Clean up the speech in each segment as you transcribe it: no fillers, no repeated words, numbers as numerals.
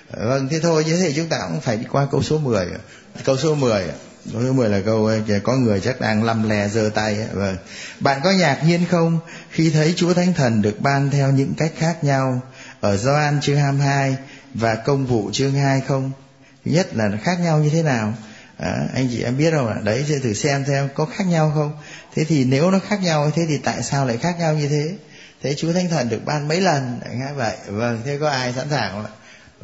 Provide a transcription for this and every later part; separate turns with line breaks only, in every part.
Vâng, thế thôi, như thế chúng ta cũng phải đi qua câu số 10. Câu số 10 là câu có người chắc đang lăm le giơ tay. Vâng. Bạn có ngạc nhiên không khi thấy Chúa Thánh Thần được ban theo những cách khác nhau ở Gioan chương 22 và Công vụ chương 2 không? Thứ nhất là khác nhau như thế nào? Anh chị em biết không ạ? Đấy, thử xem có khác nhau không? Thế thì nếu nó khác nhau, thế thì tại sao lại khác nhau như thế? Thế Chúa Thánh Thần được ban mấy lần? Ngay vậy. Vâng, thế có ai sẵn sàng không ạ?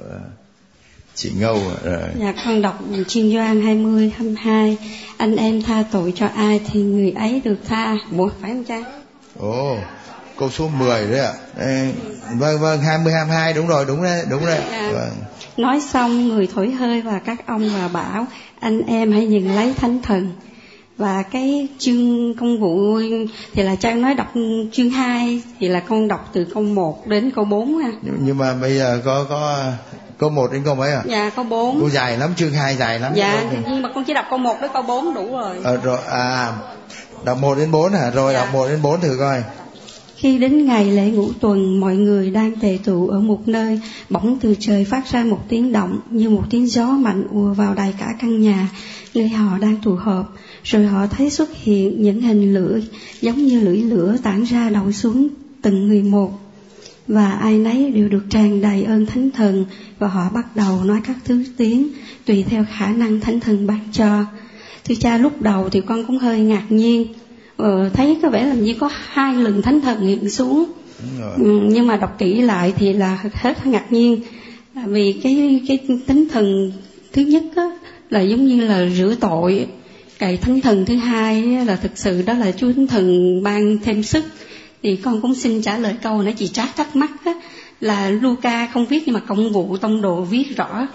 Chị Ngâu.
Dạ, con đọc chương Gioan 20-22. Anh em tha tội cho ai thì người ấy được tha. Ủa, phải không cha?
Ồ, câu số 10 đấy ạ. Vâng, 20-22, đúng rồi.
Dạ.
Vâng.
Nói xong người thổi hơi vào các ông và bảo anh em hãy nhận lấy Thánh Thần. Và cái chương Công vụ thì là Trang nói đọc chương 2 thì là con đọc từ câu 1 đến câu 4 ha.
Nhưng mà bây giờ có câu 1 đến câu mấy ạ?
Dạ, câu 4.
Câu dài lắm, chương 2 dài lắm.
Dạ, nhưng mà con chỉ đọc câu 1 đến câu 4 đủ rồi.
Rồi đọc 1 đến 4 hả? Rồi dạ. Đọc 1 đến 4 thử coi.
Khi đến ngày lễ ngũ tuần, mọi người đang tề tụ ở một nơi, bỗng từ trời phát ra một tiếng động như một tiếng gió mạnh ùa vào đầy cả căn nhà nơi họ đang tụ họp. Rồi họ thấy xuất hiện những hình lửa giống như lưỡi lửa tản ra đậu xuống từng người một. Và ai nấy đều được tràn đầy ơn Thánh Thần, và họ bắt đầu nói các thứ tiếng tùy theo khả năng Thánh Thần ban cho. Thưa cha, lúc đầu thì con cũng hơi ngạc nhiên, thấy có vẻ là như có 2 lần Thánh Thần hiện xuống. Nhưng mà đọc kỹ lại thì là hết ngạc nhiên, vì cái Thánh Thần thứ nhất á, là giống như là rửa tội. Cái Thánh Thần thứ hai là thực sự đó là Chúa Thánh Thần ban thêm sức. Thì con cũng xin trả lời câu nãy chị Trác thắc mắc á, là Luca không viết nhưng mà Công vụ Tông Đồ viết rõ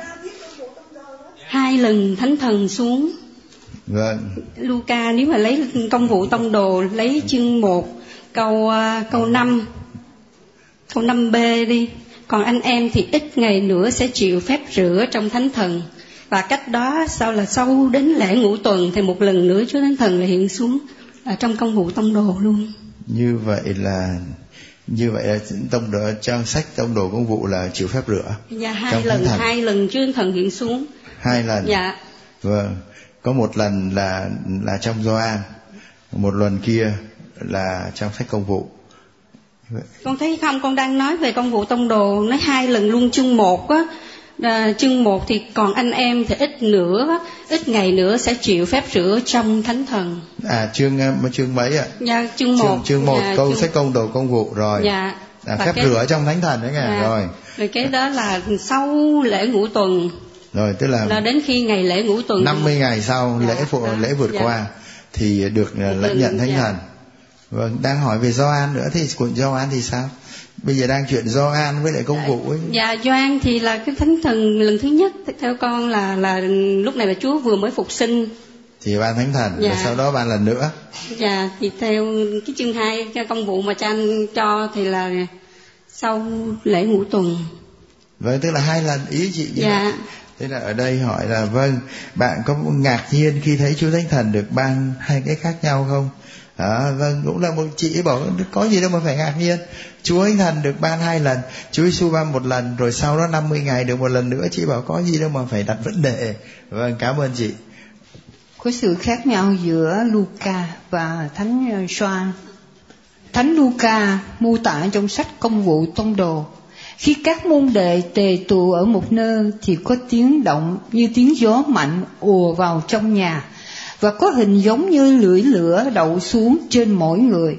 2 lần Thánh Thần xuống.
Vâng.
Luca nếu mà lấy Công vụ Tông Đồ lấy chương 1 câu 5, câu 5b đi. Còn anh em thì ít ngày nữa sẽ chịu phép rửa trong Thánh Thần. Và cách đó sau đến lễ ngũ tuần thì một lần nữa Chúa Thánh Thần lại hiện xuống ở trong Công vụ Tông Đồ luôn. Như vậy là
Tông Đồ trong sách Tông Đồ Công vụ là chịu phép rửa.
Dạ, 2 lần Chúa Thánh Thần hiện xuống.
2 lần.
Dạ.
Vâng. Có một lần là trong Gioan, một lần kia là trong sách Công vụ.
Con thấy không, con đang nói về Công vụ Tông Đồ, nói 2 lần luôn chương 1 á. Chương 1 thì còn anh em thì ít ngày nữa sẽ chịu phép rửa trong Thánh Thần.
Chương mấy ạ?
Dạ, chương 1.
Chương 1 câu sách Công Đồ Công vụ rồi.
Dạ.
Phép rửa trong Thánh Thần đấy nghe.
Dạ. Rồi cái đó là sau lễ ngũ tuần.
Rồi tức là
đến khi ngày lễ ngũ tuần
50 ngày sau lễ vượt qua thì được lãnh nhận Thánh Thần. Vâng, đang hỏi về Gioan nữa, thì của Gioan thì sao? Bây giờ đang chuyện Gioan với lại Công vụ ấy.
Dạ, Gioan thì là cái Thánh Thần lần thứ nhất theo con là lúc này là Chúa vừa mới phục sinh
thì ban Thánh Thần. Và sau đó ban lần nữa.
Dạ, thì theo cái chương 2 cái Công vụ mà cha anh cho thì là sau lễ ngũ tuần.
Vâng, tức là 2 lần ý chị.
Dạ.
Thế là ở đây hỏi là vâng, bạn có ngạc nhiên khi thấy Chúa Thánh Thần được ban 2 cái khác nhau không? Vâng, cũng là một chị bảo có gì đâu mà phải ngạc nhiên. Chúa Thánh Thần được ban 2 lần, Chúa Giêsu ban 1 lần, rồi sau đó 50 ngày được 1 lần nữa. Chị bảo có gì đâu mà phải đặt vấn đề. Vâng, cảm ơn chị.
Có sự khác nhau giữa Luca và Thánh Gioan. Thánh Luca mô tả trong sách Công vụ Tông Đồ, khi các môn đệ tề tụ ở một nơi thì có tiếng động như tiếng gió mạnh ùa vào trong nhà, và có hình giống như lưỡi lửa đậu xuống trên mỗi người.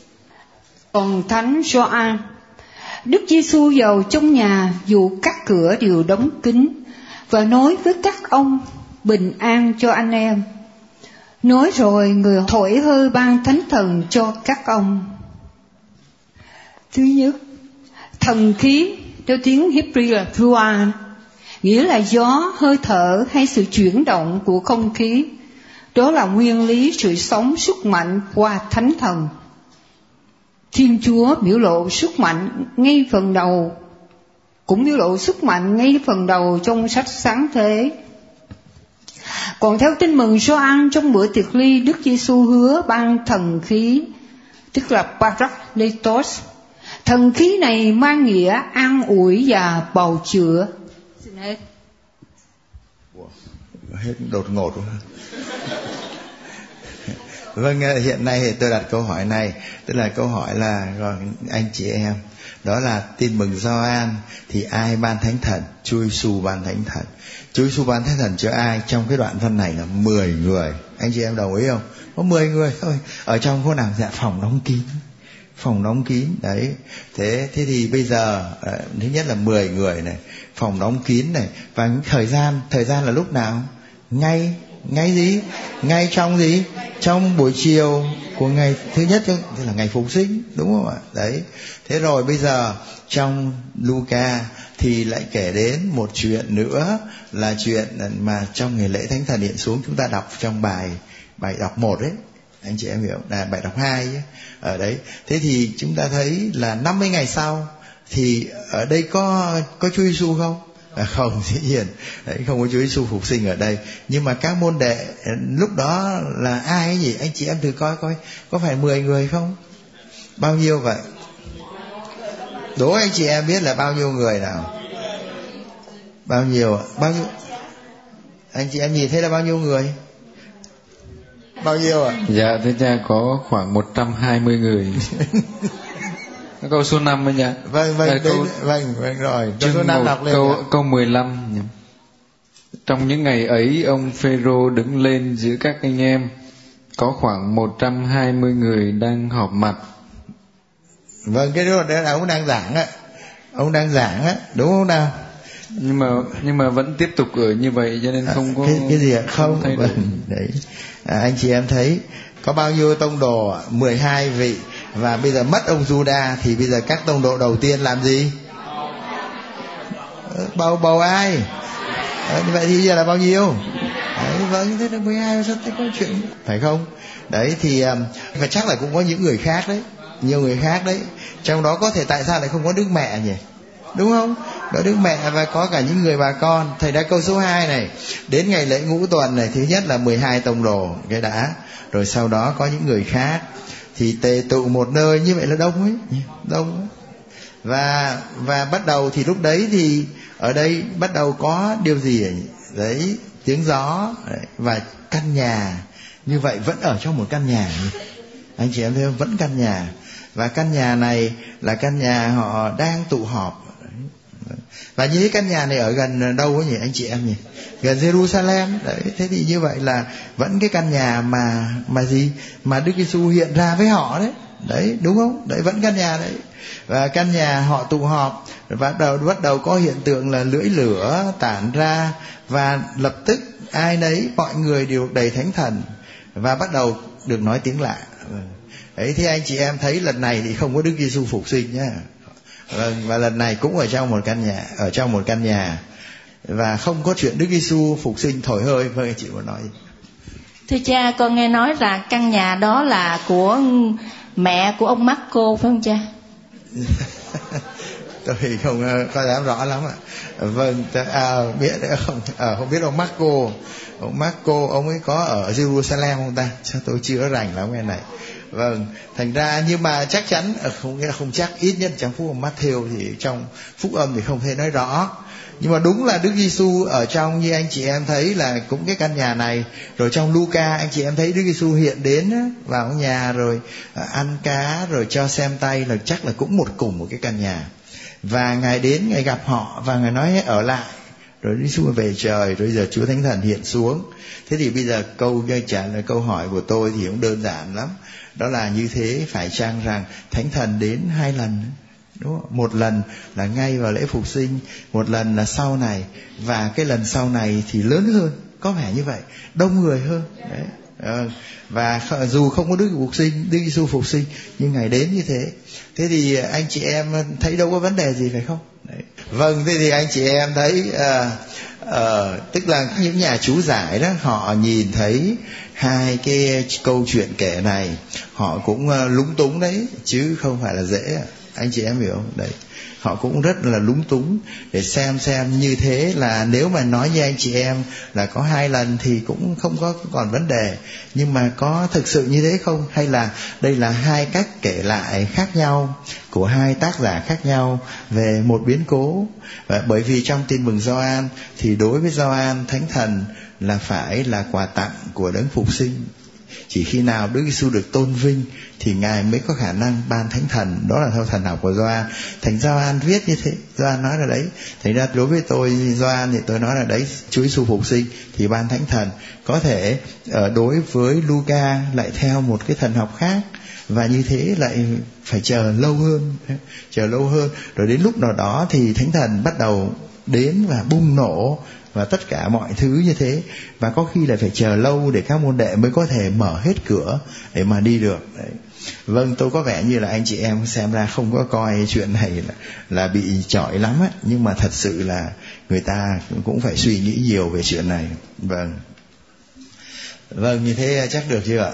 Còn Thánh Gioan, Đức Giêsu vào trong nhà dù các cửa đều đóng kín và nói với các ông bình an cho anh em. Nói rồi người thổi hơi ban Thánh Thần cho các ông. Thứ nhất, thần khí theo tiếng Hebrew là ruach, nghĩa là gió, hơi thở hay sự chuyển động của không khí. Đó là nguyên lý sự sống sức mạnh qua Thánh Thần. Thiên Chúa biểu lộ sức mạnh ngay phần đầu, cũng biểu lộ sức mạnh ngay phần đầu trong sách Sáng Thế. Còn theo Tin mừng Gioan, trong bữa tiệc ly, Đức Giêsu hứa ban thần khí, tức là Parakletos. Thần khí này mang nghĩa an ủi và bào chữa. Xin hết.
Hết đột ngột quá. Vâng, hiện nay thì tôi đặt câu hỏi này, tức là câu hỏi là anh chị em, đó là tin mừng Gioan thì ai ban thánh thần? Chúa Giêsu ban thánh thần. Chúa Giêsu ban thánh thần cho ai? Trong cái đoạn văn này là 10 người. Anh chị em đồng ý không? Có 10 người thôi. Ở trong có nào dạ phòng đóng kín đấy. Thế thì bây giờ thứ nhất là 10 người này, phòng đóng kín này, và những thời gian là lúc nào? Ngay gì? Ngay trong gì? Trong buổi chiều của ngày thứ nhất, tức là ngày Phục Sinh, đúng không ạ? Đấy. Thế rồi bây giờ trong Luca thì lại kể đến một chuyện nữa, là chuyện mà trong ngày lễ Thánh Thần hiện xuống, chúng ta đọc trong bài đọc 1 ấy. Anh chị em hiểu, là bài đọc 2 ấy. Ở đấy. Thế thì chúng ta thấy là 50 ngày sau thì ở đây có Chúa Giêsu không? Không, dĩ nhiên đấy, không có Chúa Giêsu phục sinh ở đây. Nhưng mà các môn đệ lúc đó là ai ấy nhỉ? Anh chị em thử coi có phải 10 người không? Bao nhiêu vậy? Đố anh chị em biết là bao nhiêu người nào? Bao nhiêu? Anh chị em nhìn thấy là bao nhiêu người? Bao nhiêu ạ?
Dạ thưa cha, có khoảng 120 người. Câu số 5 ấy nhỉ?
Vâng rồi. Câu số 5 đọc lên.
Câu 15. Trong những ngày ấy, ông Phêrô đứng lên giữa các anh em, có khoảng 120 người đang họp mặt.
Vâng, cái đó là ông đang giảng á, đúng không nào?
Nhưng mà vẫn tiếp tục ở như vậy, cho nên không có
cái gì ạ? Không thay đổi. Đấy. Anh chị em thấy có bao nhiêu tông đồ? 12 vị. Và bây giờ mất ông Juda thì bây giờ các tông độ đầu tiên làm gì? Bầu ai? Như vậy thì bây giờ là bao nhiêu? Đấy, vâng, thế là 12, sao có chuyện, phải không? Đấy thì và chắc là cũng có những người khác đấy, nhiều người khác đấy. Trong đó có thể tại sao lại không có Đức Mẹ nhỉ? Đúng không? Có Đức Mẹ và có cả những người bà con. Thầy đã câu số 2 này, đến ngày lễ ngũ tuần này, thứ nhất là 12 tông đồ cái đã, rồi sau đó có những người khác. Thì tề tụ một nơi, như vậy là đông ấy. Và bắt đầu thì lúc đấy thì ở đây bắt đầu có điều gì đấy, tiếng gió đấy, và căn nhà. Như vậy vẫn ở trong một căn nhà. Anh chị em thấy không? Vẫn căn nhà. Và căn nhà này là căn nhà họ đang tụ họp. Và như cái căn nhà này ở gần đâu ấy nhỉ anh chị em nhỉ? Gần Jerusalem. Đấy, thế thì như vậy là vẫn cái căn nhà mà gì? Mà Đức Giêsu hiện ra với họ đấy. Đấy, đúng không? Đấy, vẫn căn nhà đấy. Và căn nhà họ tụ họp, và bắt đầu có hiện tượng là lưỡi lửa tản ra, và lập tức ai nấy, mọi người đều đầy Thánh Thần, và bắt đầu được nói tiếng lạ. Đấy, thì anh chị em thấy lần này thì không có Đức Giêsu phục sinh nhá. Và lần này cũng ở trong một căn nhà, và không có chuyện Đức Giêsu phục sinh thổi hơi. Vâng, chị muốn nói gì?
Thưa cha, con nghe nói là căn nhà đó là của mẹ của ông Marco, phải không cha?
Tôi không có dám rõ lắm ạ. Vâng, biết không biết ông Marco. Ông Marco, ông ấy có ở Jerusalem không ta? Sao tôi chưa rành lắm cái này. Vâng, thành ra nhưng mà chắc chắn, không nghĩa là không chắc, ít nhất trong phúc âm Matthew thì trong phúc âm thì không thể nói rõ. Nhưng mà đúng là Đức Giêsu ở trong, như anh chị em thấy là cũng cái căn nhà này. Rồi trong Luca anh chị em thấy Đức Giêsu hiện đến vào nhà rồi ăn cá rồi cho xem tay, là chắc là cũng cùng một cái căn nhà. Và Ngài đến, Ngài gặp họ và Ngài nói ở lại. Rồi Đức Giêsu về trời, rồi giờ Chúa Thánh Thần hiện xuống. Thế thì bây giờ câu hỏi của tôi thì cũng đơn giản lắm. Đó là như thế, phải chăng rằng Thánh Thần đến 2 lần? Đúng không? Một lần là ngay vào lễ phục sinh, một lần là sau này, và cái lần sau này thì lớn hơn, có vẻ như vậy, đông người hơn. Đấy. Và dù không có Đức Giêsu phục sinh, nhưng Ngài đến như thế. Thế thì anh chị em thấy đâu có vấn đề gì, phải không? Đấy. Vâng, thế thì anh chị em thấy tức là những nhà chú giải đó, họ nhìn thấy hai cái câu chuyện kể này, họ cũng lúng túng đấy, chứ không phải là dễ. Anh chị em hiểu không? Đấy, họ cũng rất là lúng túng để xem như thế là nếu mà nói với anh chị em là có 2 lần thì cũng không có còn vấn đề, nhưng mà có thực sự như thế không, hay là đây là 2 cách kể lại khác nhau của 2 tác giả khác nhau về một biến cố. Và bởi vì trong Tin mừng Gioan thì đối với Gioan, Thánh Thần là phải là quà tặng của Đấng Phục Sinh. Chỉ khi nào Đức Giêsu được tôn vinh thì Ngài mới có khả năng ban Thánh Thần. Đó là theo thần học của Gioan. Thánh Gioan viết như thế, Gioan nói là đấy. Thành ra đối với tôi, Gioan thì tôi nói là đấy, Chúa Giêsu phục sinh thì ban Thánh Thần. Có thể đối với Luca lại theo một cái thần học khác, và như thế lại phải chờ lâu hơn. Rồi đến lúc nào đó thì Thánh Thần bắt đầu đến và bùng nổ và tất cả mọi thứ như thế, và có khi là phải chờ lâu để các môn đệ mới có thể mở hết cửa để mà đi được. Đấy. Vâng, tôi có vẻ như là anh chị em xem ra không có coi chuyện này là bị chọi lắm ấy, nhưng mà thật sự là người ta cũng phải suy nghĩ nhiều về chuyện này. Vâng, như thế chắc được chưa ạ?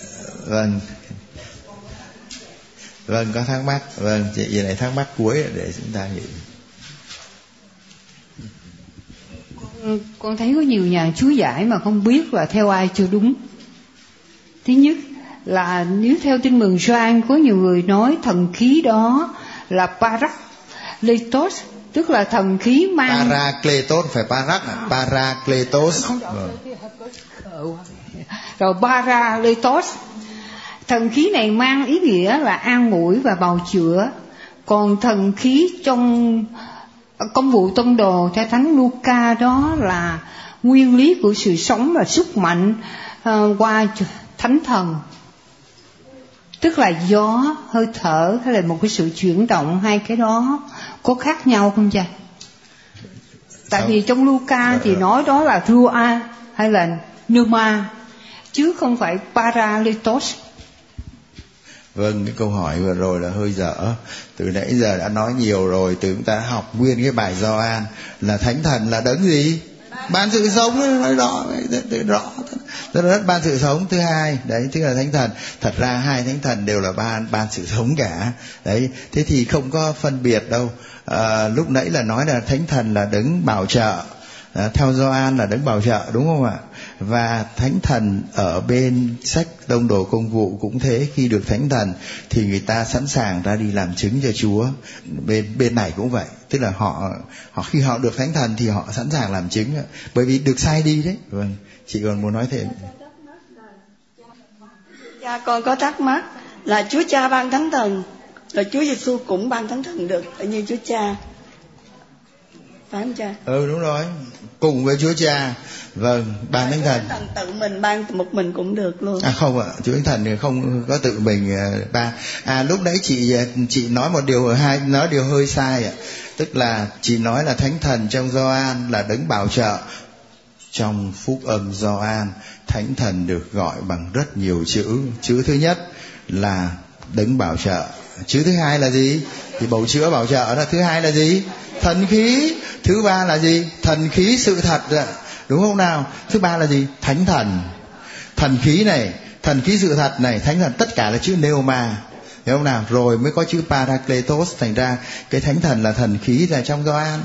Vâng, có thắc mắc. Vâng, chị này thắc mắc cuối để chúng ta hiểu.
Con thấy có nhiều nhà chú giải mà không biết là theo ai chưa đúng. Thứ nhất là nếu theo Tin mừng Gioan, có nhiều người nói thần khí đó là Parakletos, tức là thần khí mang
Parakletos, phải Parakletos.
Rồi Parakletos, thần khí này mang ý nghĩa là an ủi và bào chữa. Còn thần khí trong Công vụ Tông Đồ theo Thánh Luca đó là nguyên lý của sự sống và sức mạnh qua Thánh Thần, tức là gió, hơi thở hay là một cái sự chuyển động. Hai cái đó có khác nhau không cha? Tại vì trong Luca thì nói đó là Rua hay là Pneuma, chứ không phải Parakletos.
Vâng, cái câu hỏi vừa rồi là hơi dở. Từ nãy giờ đã nói nhiều rồi, từ chúng ta học nguyên cái bài Gioan là Thánh Thần là đấng gì? Ban sự sống, nói rõ rất ban sự sống. Thứ hai, đấy, tức là Thánh Thần. Thật ra 2 Thánh Thần đều là ban sự sống cả. Đấy, thế thì không có phân biệt đâu. Lúc nãy là nói là Thánh Thần là đấng bảo trợ. Theo Gioan là đấng bảo trợ, đúng không ạ? Và Thánh Thần ở bên sách Tông Đồ Công vụ cũng thế, khi được Thánh Thần thì người ta sẵn sàng ra đi làm chứng cho Chúa. Bên này cũng vậy, tức là họ khi họ được Thánh Thần thì họ sẵn sàng làm chứng, bởi vì được sai đi đấy. Vâng, chị còn muốn nói thêm.
Cha con có thắc mắc là Chúa Cha ban Thánh Thần, rồi Chúa Giêsu cũng ban Thánh Thần được như Chúa Cha, phải không cha?
Đúng rồi, cùng với Chúa Cha. Vâng, ban Thánh Thần.
Tự mình ban một mình cũng được luôn.
Không ạ, Chúa Thánh Thần không có tự mình ban. Lúc nãy chị nói một điều nói điều hơi sai ạ. Tức là chị nói là Thánh Thần trong Gioan là đấng bảo trợ. Trong Phúc Âm Gioan, Thánh Thần được gọi bằng rất nhiều chữ. Chữ thứ nhất là đấng bảo trợ. Chữ thứ hai là gì? Thì bầu chữa bảo trợ đó. Thứ hai là gì? Thần khí. Thứ ba là gì? Thần khí sự thật, đúng không nào? Thứ ba là gì? Thánh Thần. Thần khí này, thần khí sự thật này, Thánh Thần, tất cả là chữ pneuma, hiểu không nào? Rồi mới có chữ Parakletos. Thành ra cái Thánh Thần là thần khí là trong Gioan.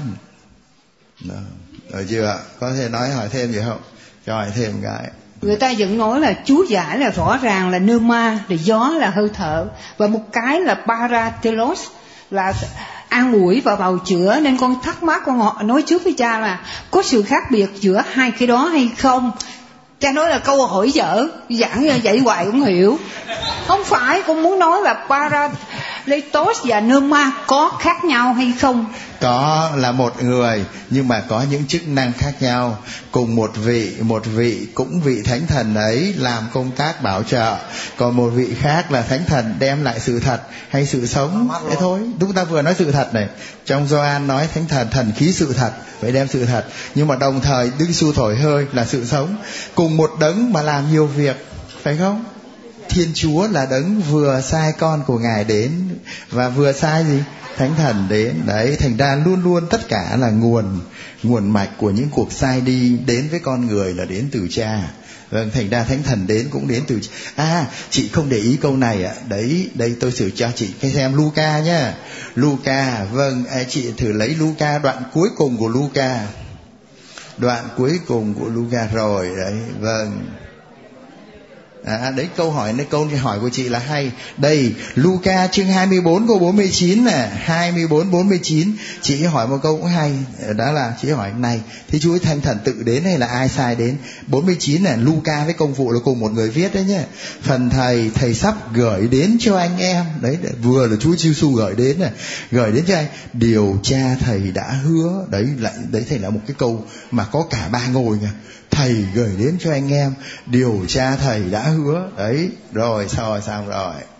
Được chưa ạ? Có thể hỏi thêm gì không? Cho hỏi thêm cái.
Người ta vẫn nói là Chúa giải là rõ ràng là pneuma, rồi gió là hơi thở, và một cái là Parakletos là an ủi và bào chữa. Nên con thắc mắc, con nói trước với cha là có sự khác biệt giữa hai cái đó hay không? Cha nói là câu hỏi dở, giảng như vậy hoài cũng hiểu. Không phải, con muốn nói là Parakletos và pneuma có khác nhau hay không?
Có, là một người nhưng mà có những chức năng khác nhau. Cùng một vị cũng vị Thánh Thần ấy làm công tác bảo trợ, còn một vị khác là Thánh Thần đem lại sự thật hay sự sống. Thế thôi, chúng ta vừa nói sự thật này. Trong Gioan nói Thánh Thần, thần khí sự thật, phải đem sự thật. Nhưng mà đồng thời Đức Giêsu thổi hơi là sự sống. Cùng một đấng mà làm nhiều việc, phải không? Thiên Chúa là đấng vừa sai con của Ngài đến, và vừa sai gì? Thánh Thần đến. Đấy, thành ra luôn luôn tất cả là nguồn mạch của những cuộc sai đi đến với con người là đến từ Cha. Vâng, thành ra Thánh Thần đến cũng đến từ chị không để ý câu này ạ. Đấy, đây tôi sửa cho chị cái xem Luca nhá. Luca, vâng, chị thử lấy Luca đoạn cuối cùng của Luca. Đoạn cuối cùng của Luca rồi đấy, vâng. Đấy câu hỏi của chị là hay. Đây, Luca chương 24 câu 49 nè, 24-49. Chị hỏi một câu cũng hay, đó là chị hỏi này, thế Chúa Thánh Thần tự đến hay là ai sai đến? 49 là Luca với công vụ là cùng một người viết đấy nhé. Phần thầy sắp gửi đến cho anh em. Đấy, vừa là Chúa Giêsu gửi đến này, gửi đến cho anh. Điều cha thầy đã hứa. Đấy thầy là một cái câu mà có cả ba ngôi nha. Thầy gửi đến cho anh em điều cha thầy đã hứa. Đấy, rồi xong rồi.